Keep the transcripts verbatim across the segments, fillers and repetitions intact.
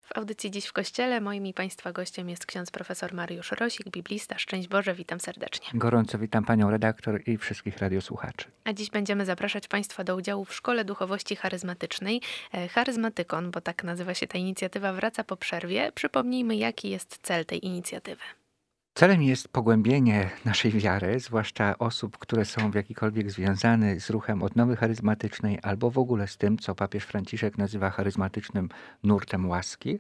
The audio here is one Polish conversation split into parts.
W audycji Dziś w Kościele moim i Państwa gościem jest ksiądz profesor Mariusz Rosik, biblista. Szczęść Boże, witam serdecznie. Gorąco witam panią redaktor i wszystkich radiosłuchaczy. A dziś będziemy zapraszać Państwa do udziału w Szkole Duchowości Charyzmatycznej. Charyzmatykon, bo tak nazywa się ta inicjatywa, wraca po przerwie. Przypomnijmy, jaki jest cel tej inicjatywy. Celem jest pogłębienie naszej wiary, zwłaszcza osób, które są w jakikolwiek związane z ruchem odnowy charyzmatycznej albo w ogóle z tym, co papież Franciszek nazywa charyzmatycznym nurtem łaski.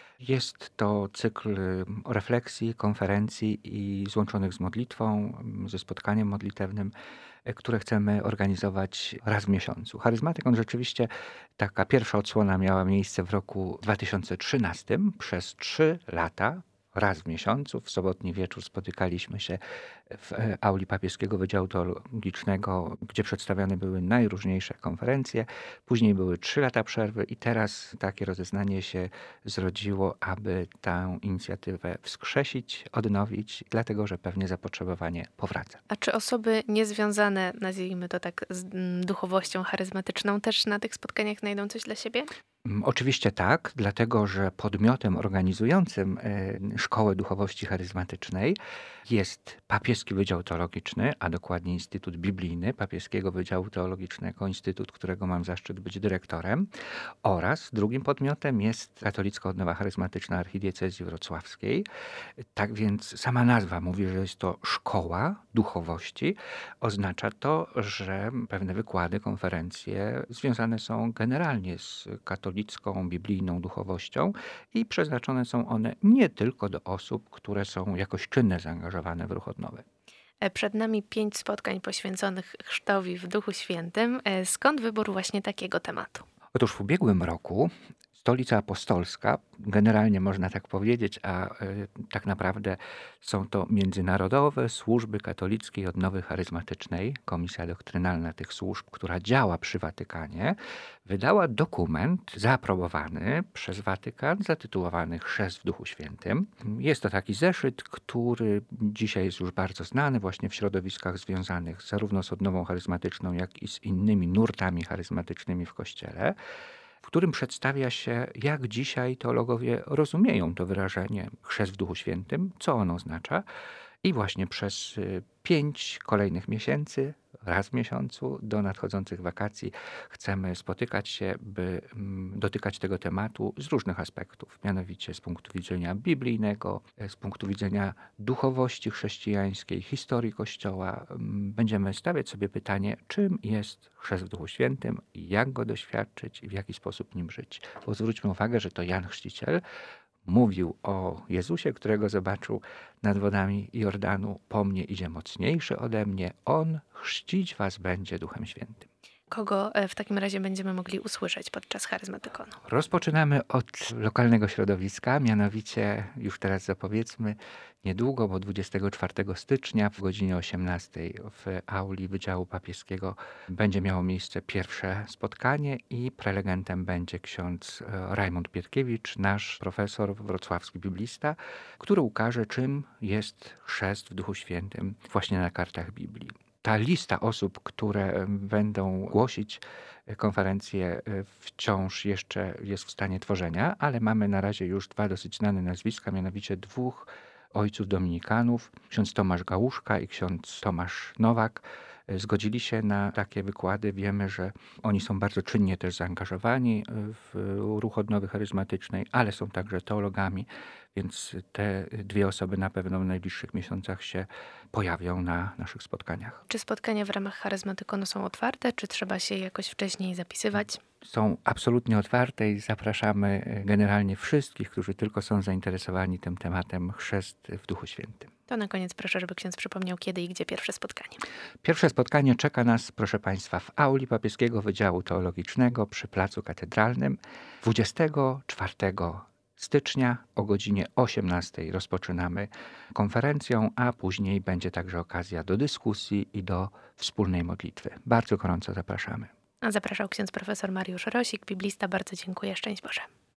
Jest to cykl refleksji, konferencji i złączonych z modlitwą, ze spotkaniem modlitewnym, które chcemy organizować raz w miesiącu. Charyzmatykon rzeczywiście, taka pierwsza odsłona miała miejsce w roku dwa tysiące trzynastym. Przez trzy lata, raz w miesiącu, w sobotni wieczór spotykaliśmy się w auli Papieskiego Wydziału Teologicznego, gdzie przedstawiane były najróżniejsze konferencje. Później były trzy lata przerwy i teraz takie rozeznanie się zrodziło, aby tę inicjatywę wskrzesić, odnowić, dlatego że pewnie zapotrzebowanie powraca. A czy osoby niezwiązane, nazwijmy to tak, z duchowością charyzmatyczną też na tych spotkaniach znajdą coś dla siebie? Oczywiście tak, dlatego że podmiotem organizującym Szkołę Duchowości Charyzmatycznej jest Papieski Wydział Teologiczny, a dokładnie Instytut Biblijny Papieskiego Wydziału Teologicznego, instytut, którego mam zaszczyt być dyrektorem, oraz drugim podmiotem jest Katolicka Odnowa Charyzmatyczna Archidiecezji Wrocławskiej. Tak więc sama nazwa mówi, że jest to Szkoła Duchowości. Oznacza to, że pewne wykłady, konferencje związane są generalnie z katolicką katolicką, biblijną duchowością i przeznaczone są one nie tylko do osób, które są jakoś czynnie zaangażowane w ruch odnowy. Przed nami pięć spotkań poświęconych chrztowi w Duchu Świętym. Skąd wybór właśnie takiego tematu? Otóż w ubiegłym roku Stolica Apostolska, generalnie można tak powiedzieć, a y, tak naprawdę są to międzynarodowe służby katolickiej odnowy charyzmatycznej, Komisja Doktrynalna tych służb, która działa przy Watykanie, wydała dokument zaaprobowany przez Watykan, zatytułowany Chrzest w Duchu Świętym. Jest to taki zeszyt, który dzisiaj jest już bardzo znany właśnie w środowiskach związanych zarówno z odnową charyzmatyczną, jak i z innymi nurtami charyzmatycznymi w Kościele, w którym przedstawia się, jak dzisiaj teologowie rozumieją to wyrażenie chrzest w Duchu Świętym, co ono oznacza. I właśnie przez pięć kolejnych miesięcy, raz w miesiącu, do nadchodzących wakacji chcemy spotykać się, by dotykać tego tematu z różnych aspektów, mianowicie z punktu widzenia biblijnego, z punktu widzenia duchowości chrześcijańskiej, historii Kościoła. Będziemy stawiać sobie pytanie, czym jest chrzest w Duchu Świętym, jak go doświadczyć i w jaki sposób nim żyć. Bo zwróćmy uwagę, że to Jan Chrzciciel mówił o Jezusie, którego zobaczył nad wodami Jordanu. Po mnie idzie mocniejszy ode mnie. On chrzcić was będzie Duchem Świętym. Kogo w takim razie będziemy mogli usłyszeć podczas charyzmatykonu? Rozpoczynamy od lokalnego środowiska, mianowicie już teraz zapowiedzmy, niedługo, bo dwudziestego czwartego stycznia w godzinie osiemnastej w auli Wydziału Papieskiego będzie miało miejsce pierwsze spotkanie i prelegentem będzie ksiądz Rajmund Pietkiewicz, nasz profesor wrocławski biblista, który ukaże, czym jest chrzest w Duchu Świętym właśnie na kartach Biblii. Ta lista osób, które będą głosić konferencję, wciąż jeszcze jest w stanie tworzenia, ale mamy na razie już dwa dosyć znane nazwiska, mianowicie dwóch ojców dominikanów, ksiądz Tomasz Gałuszka i ksiądz Tomasz Nowak. Zgodzili się na takie wykłady. Wiemy, że oni są bardzo czynnie też zaangażowani w ruch odnowy charyzmatycznej, ale są także teologami, więc te dwie osoby na pewno w najbliższych miesiącach się pojawią na naszych spotkaniach. Czy spotkania w ramach charyzmatykonu są otwarte, czy trzeba się jakoś wcześniej zapisywać? Są absolutnie otwarte i zapraszamy generalnie wszystkich, którzy tylko są zainteresowani tym tematem chrzest w Duchu Świętym. To na koniec proszę, żeby ksiądz przypomniał, kiedy i gdzie pierwsze spotkanie. Pierwsze spotkanie czeka nas, proszę Państwa, w auli Papieskiego Wydziału Teologicznego przy Placu Katedralnym dwudziestego czwartego stycznia o godzinie osiemnastej rozpoczynamy konferencją, a później będzie także okazja do dyskusji i do wspólnej modlitwy. Bardzo gorąco zapraszamy. A zapraszał ksiądz profesor Mariusz Rosik, biblista. Bardzo dziękuję. Szczęść Boże.